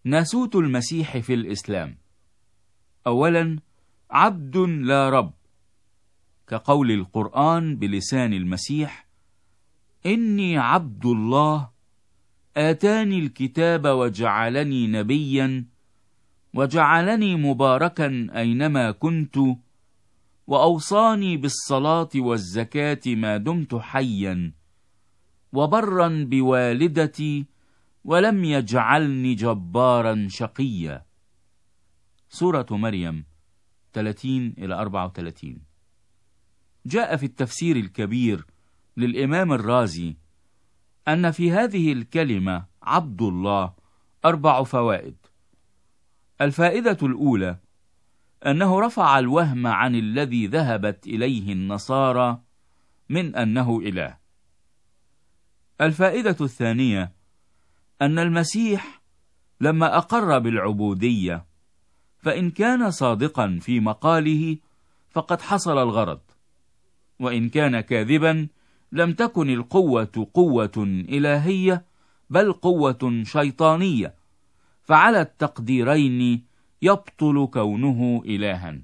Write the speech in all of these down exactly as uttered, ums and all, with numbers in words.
ناسوت المسيح في الإسلام. أولا، عبد لا رب، كقول القرآن بلسان المسيح: إني عبد الله آتاني الكتاب وجعلني نبيا وجعلني مباركا أينما كنت وأوصاني بالصلاة والزكاة ما دمت حيا وبرا بوالدتي ولم يجعلني جبارا شقيا. سورة مريم ثلاثين إلى أربعة وثلاثين. جاء في التفسير الكبير للإمام الرازي أن في هذه الكلمة عبد الله أربع فوائد. الفائدة الأولى أنه رفع الوهم عن الذي ذهبت إليه النصارى من أنه إله. الفائدة الثانية أن المسيح لما أقر بالعبودية فإن كان صادقا في مقاله فقد حصل الغرض، وإن كان كاذبا لم تكن القوة قوة إلهية بل قوة شيطانية، فعلى التقديرين يبطل كونه إلها.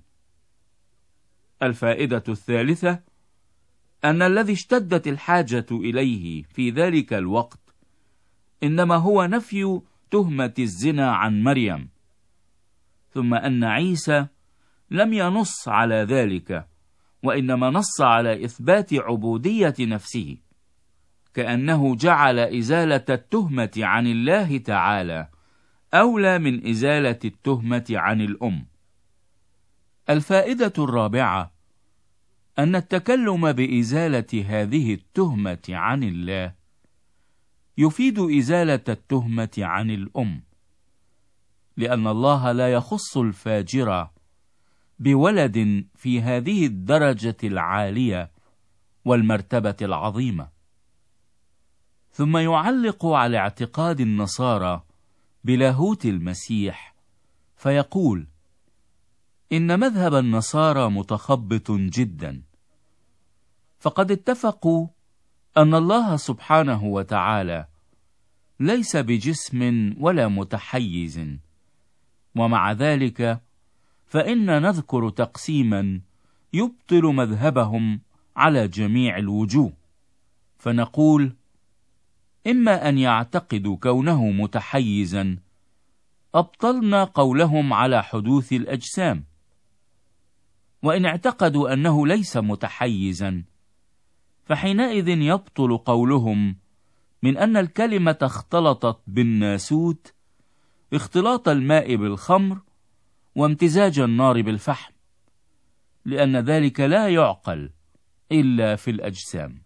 الفائدة الثالثة أن الذي اشتدت الحاجة إليه في ذلك الوقت إنما هو نفي تهمة الزنا عن مريم، ثم أن عيسى لم ينص على ذلك، وإنما نص على إثبات عبودية نفسه، كأنه جعل إزالة التهمة عن الله تعالى أولى من إزالة التهمة عن الأم. الفائدة الرابعة أن التكلم بإزالة هذه التهمة عن الله يفيد إزالة التهمة عن الأم، لأن الله لا يخص الفاجر بولد في هذه الدرجة العالية والمرتبة العظيمة. ثم يعلق على اعتقاد النصارى بلاهوت المسيح فيقول: إن مذهب النصارى متخبط جدا، فقد اتفقوا أن الله سبحانه وتعالى ليس بجسم ولا متحيز، ومع ذلك فإن نذكر تقسيما يبطل مذهبهم على جميع الوجوه، فنقول: إما أن يعتقدوا كونه متحيزا أبطلنا قولهم على حدوث الأجسام، وإن اعتقدوا أنه ليس متحيزا فحينئذ يبطل قولهم من أن الكلمة اختلطت بالناسوت اختلاط الماء بالخمر وامتزاج النار بالفحم، لأن ذلك لا يعقل إلا في الأجسام.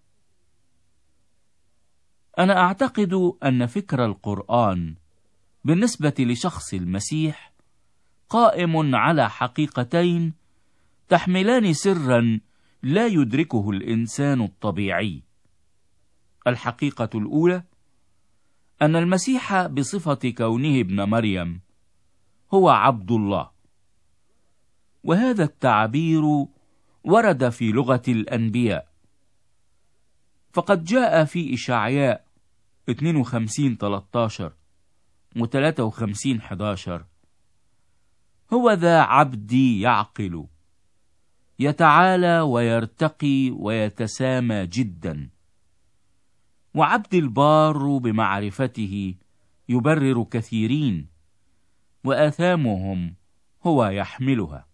أنا أعتقد أن فكر القرآن بالنسبة لشخص المسيح قائم على حقيقتين تحملان سرا لا يدركه الإنسان الطبيعي. الحقيقة الأولى أن المسيح بصفة كونه ابن مريم هو عبد الله، وهذا التعبير ورد في لغة الأنبياء، فقد جاء في إشعياء اثنين وخمسين ثلاثة عشر وثلاثة وخمسين أحد عشر: هو ذا عبدي يعقل يتعالى ويرتقي ويتسامى جدا، وعبد البار بمعرفته يبرر كثيرين وآثامهم هو يحملها.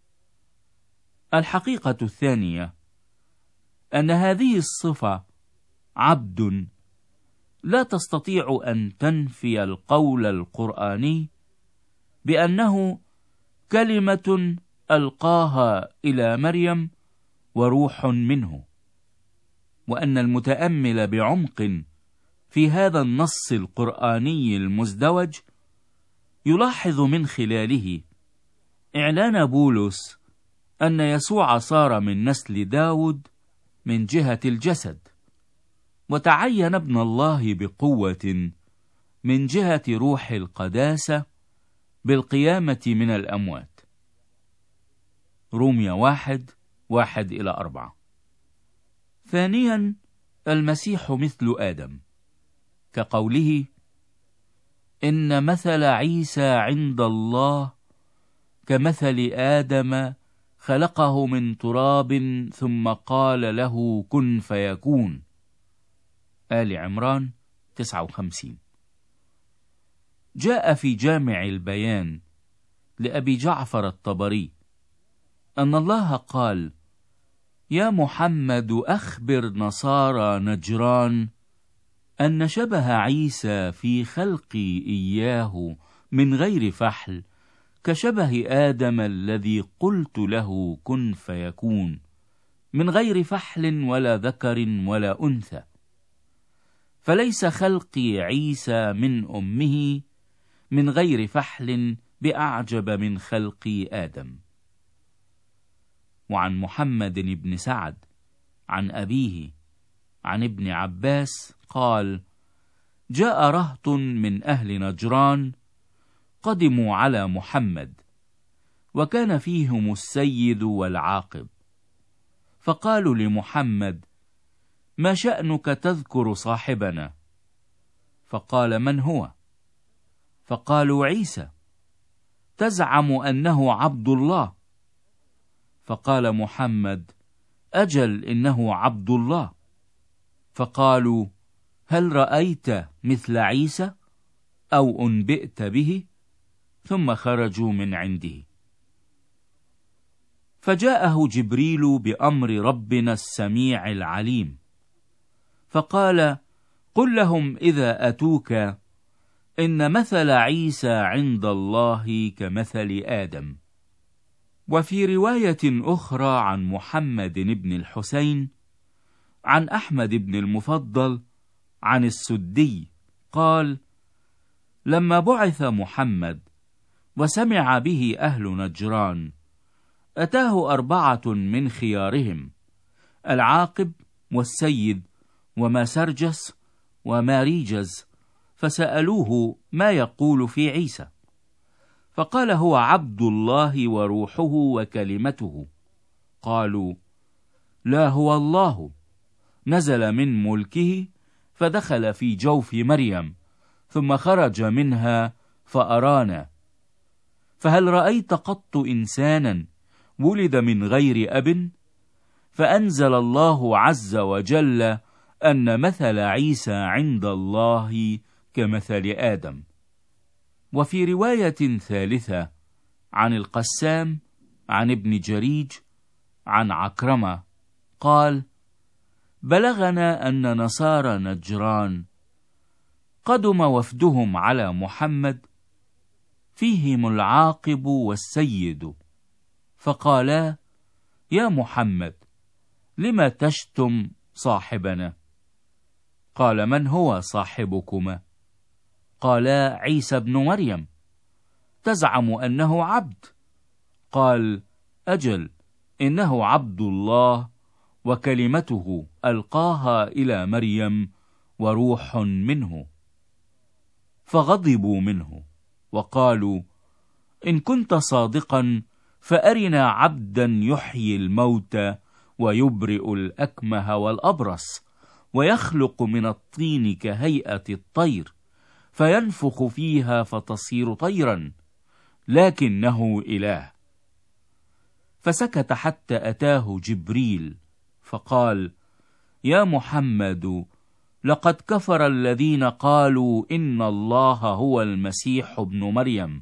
الحقيقة الثانية أن هذه الصفة عبد لا تستطيع أن تنفي القول القرآني بأنه كلمة ألقاها إلى مريم وروح منه، وأن المتأمل بعمق في هذا النص القرآني المزدوج يلاحظ من خلاله إعلان بولس أن يسوع صار من نسل داود من جهة الجسد، وتعين ابن الله بقوة من جهة روح القداسة بالقيامة من الأموات. رومية واحد واحد إلى أربعة. ثانيا، المسيح مثل آدم، كقوله: إن مثل عيسى عند الله كمثل آدم خلقه من تراب ثم قال له كن فيكون. آل عمران تسعة وخمسين. جاء في جامع البيان لأبي جعفر الطبري أن الله قال: يا محمد أخبر نصارى نجران أن شبه عيسى في خلقي إياه من غير فحل كشبه آدم الذي قلت له كن فيكون، من غير فحل ولا ذكر ولا أنثى، فليس خلقي عيسى من أمه من غير فحل بأعجب من خلق آدم. وعن محمد بن سعد عن أبيه عن ابن عباس قال: جاء رهط من أهل نجران قدموا على محمد، وكان فيهم السيد والعاقب، فقالوا لمحمد: ما شأنك تذكر صاحبنا؟ فقال: من هو؟ فقالوا: عيسى. تزعم أنه عبد الله؟ فقال محمد: أجل إنه عبد الله. فقالوا: هل رأيت مثل عيسى أو أنبئت به؟ ثم خرجوا من عنده. فجاءه جبريل بأمر ربنا السميع العليم، فقال: قل لهم إذا أتوك إن مثل عيسى عند الله كمثل آدم. وفي رواية أخرى عن محمد بن الحسين عن أحمد بن المفضل عن السدي قال: لما بعث محمد وسمع به أهل نجران أتاه أربعة من خيارهم، العاقب والسيد وماسرجس وماريجز، فسألوه ما يقول في عيسى، فقال: هو عبد الله وروحه وكلمته. قالوا: لا، هو الله، نزل من ملكه فدخل في جوف مريم ثم خرج منها فأرانا. فهل رأيت قط إنسانا ولد من غير أب؟ فأنزل الله عز وجل أن مثل عيسى عند الله كمثل آدم. وفي رواية ثالثة عن القسام عن ابن جريج عن عكرمة قال: بلغنا أن نصارى نجران قدم وفدهم على محمد فيهم العاقب والسيد، فقالا: يا محمد، لم تشتم صاحبنا؟ قال: من هو صاحبكما؟ قالا: عيسى بن مريم. تزعم أنه عبد؟ قال: أجل إنه عبد الله وكلمته ألقاها إلى مريم وروح منه. فغضبوا منه وقالوا: إن كنت صادقا فأرنا عبدا يحيي الموتى ويبرئ الأكمه والأبرص ويخلق من الطين كهيئة الطير فينفخ فيها فتصير طيرا، لكنه إله. فسكت حتى أتاه جبريل فقال: يا محمد، لقد كفر الذين قالوا إن الله هو المسيح ابن مريم.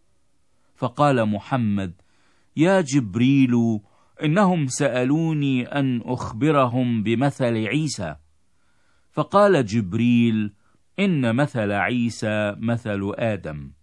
فقال محمد: يا جبريل، إنهم سألوني أن أخبرهم بمثل عيسى. فقال جبريل: إن مثل عيسى مثل آدم.